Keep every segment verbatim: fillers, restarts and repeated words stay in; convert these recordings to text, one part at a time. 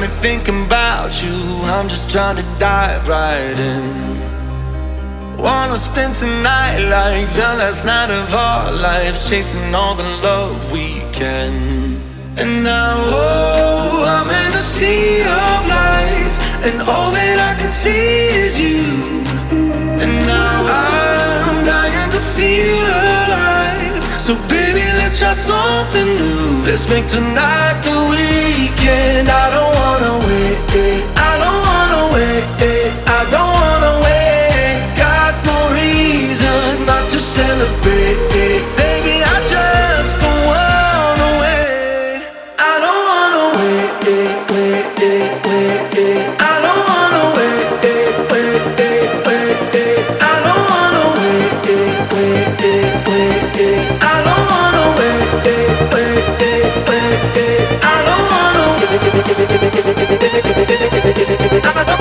me thinking about you. I'm just trying to dive right in. Wanna spend tonight like the last night of our lives, chasing all the love we can. And now, oh, I'm in a sea of lights, and all that I can see is you. And now I'm dying to feel alive. So baby, let's try something new. Let's make tonight the weekend. I don't wanna wait, I don't wanna wait, I don't wanna wait. Got no reason not to celebrate, baby, I just don't wanna wait. I don't wanna wait, wait, wait, wait. I don't wanna wait, wait, wait, wait. I don't wanna wait, wait, wait. I don't wanna wait, wait, wait. I don't wanna wait. I don't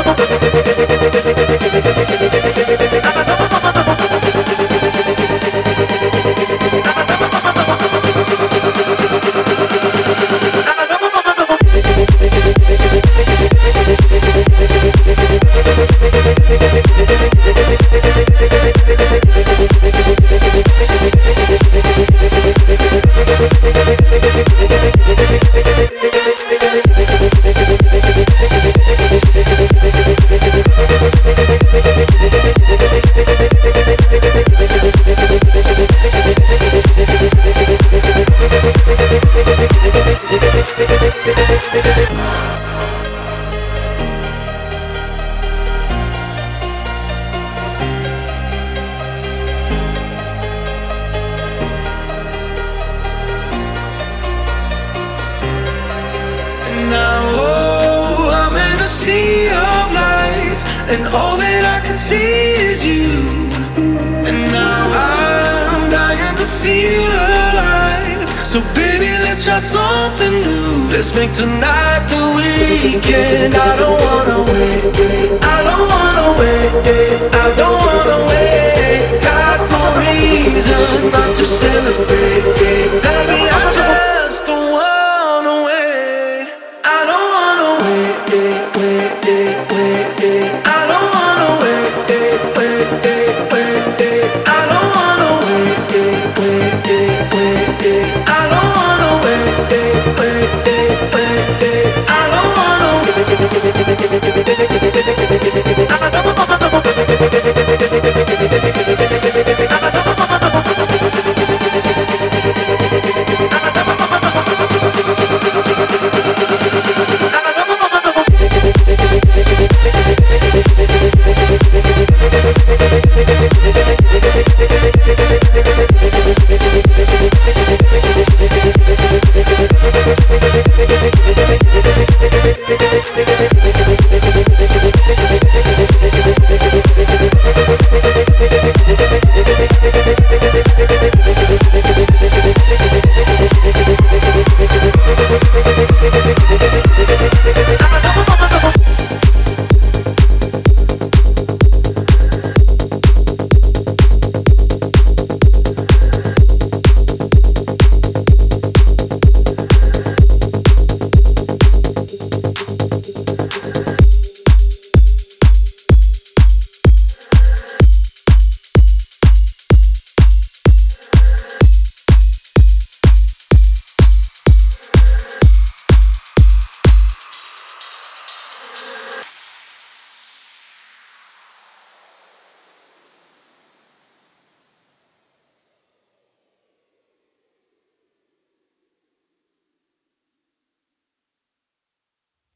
and all that I can see is you. And now I'm dying to feel alive. So baby, let's try something new. Let's make tonight the weekend. I don't wanna wait, I don't wanna wait, I don't wanna wait. Got no reason not to celebrate, baby, I just don't wanna wait. I don't wanna wait, wait, wait, wait. I don't wanna wait, wait, wait. I don't wanna wait, wait, wait. I don't wanna wait, wait, wait. I don't wanna wait. I don't We'll be right back.